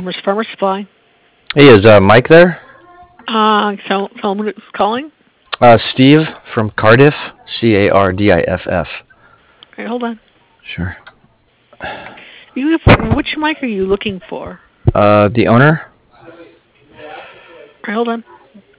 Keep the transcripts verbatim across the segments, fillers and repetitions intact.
Farmers Farmer Supply. Hey, is uh, Mike there? Uh, so someone is calling. Uh, Steve from Cardiff, C A R D I F F. Okay, hold on. Sure. You, which mic are you looking for? Uh, the owner? Okay, hold on.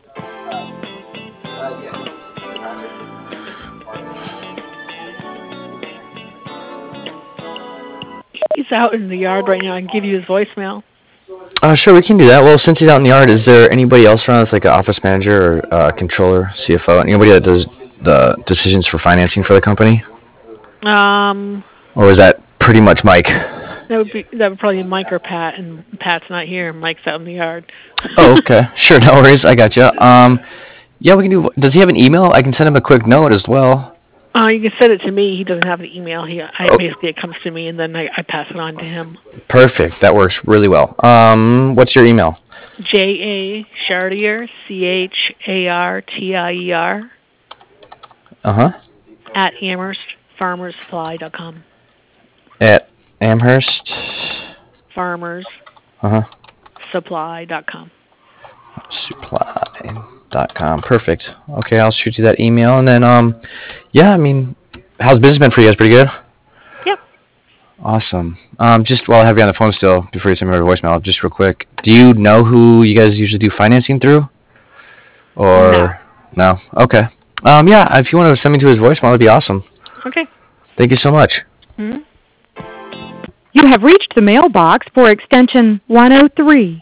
He's out in the yard right now. I can give you his voicemail. Uh, sure, we can do that. Well, since he's out in the yard, is there anybody else around that's like an office manager or uh, controller, C F O, anybody that does the decisions for financing for the company? Um, Or is that pretty much Mike? that would be that would probably be Mike or Pat, and Pat's not here. Mike's out in the yard. Oh, okay. Sure, no worries. I got you. Um, yeah, we can do. Does he have an email? I can send him a quick note as well. Uh, you can send it to me. He doesn't have an email. He, I Oh. basically it comes to me, and then I, I pass it on to him. Perfect. That works really well. Um, what's your email? J A Chartier, C H A R T I E R, Uh huh. at Amherst Farmers Supply dot com. At Amherst. Farmers Uh huh. Supply dot com. Supply dot com. Perfect. Okay, I'll shoot you that email, and then um, yeah, I mean, how's business been for you guys? Pretty good. Yep. Awesome. Um, just while I have you on the phone still, before you send me your voicemail, just real quick, do you know who you guys usually do financing through? Or no? no? Okay. Um, yeah, if you want to send me to his voicemail, that'd be awesome. Okay. Thank you so much. Hmm? You have reached the mailbox for extension one oh three.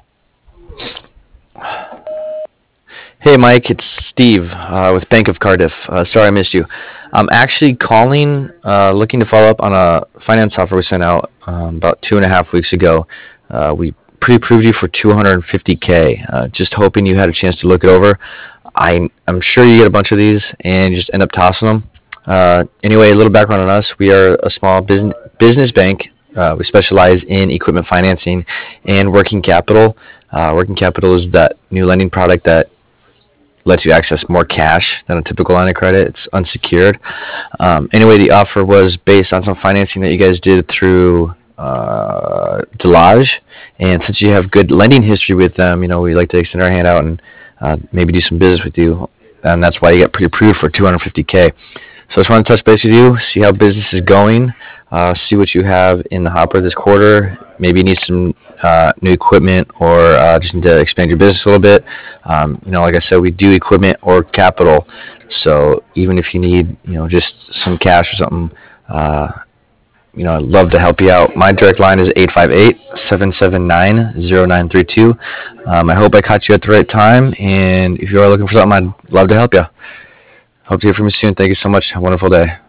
Hey, Mike, it's Steve uh, with Bank of Cardiff. Uh, sorry I missed you. I'm actually calling, uh, looking to follow up on a finance offer we sent out um, about two and a half weeks ago. Uh, we pre-approved you for two hundred fifty K. Uh, just hoping you had a chance to look it over. I, I'm sure you get a bunch of these and you just end up tossing them. Uh, anyway, a little background on us. We are a small business business bank. Uh, we specialize in equipment financing and working capital. Uh, working capital is that new lending product that lets you access more cash than a typical line of credit. It's unsecured. Um, anyway, the offer was based on some financing that you guys did through uh, Delage. And since you have good lending history with them, you know, we like to extend our hand out and uh, maybe do some business with you. And that's why you get pre-approved for two hundred fifty K. So I just want to touch base with you, see how business is going, uh, see what you have in the hopper this quarter. Maybe you need some uh, new equipment or uh, just need to expand your business a little bit. Um, you know, like I said, we do equipment or capital. So even if you need, you know, just some cash or something, uh, you know, I'd love to help you out. My direct line is eight five eight, seven seven nine, zero nine three two. Um, I hope I caught you at the right time. And if you are looking for something, I'd love to help you. Hope to hear from you soon. Thank you so much. Have a wonderful day.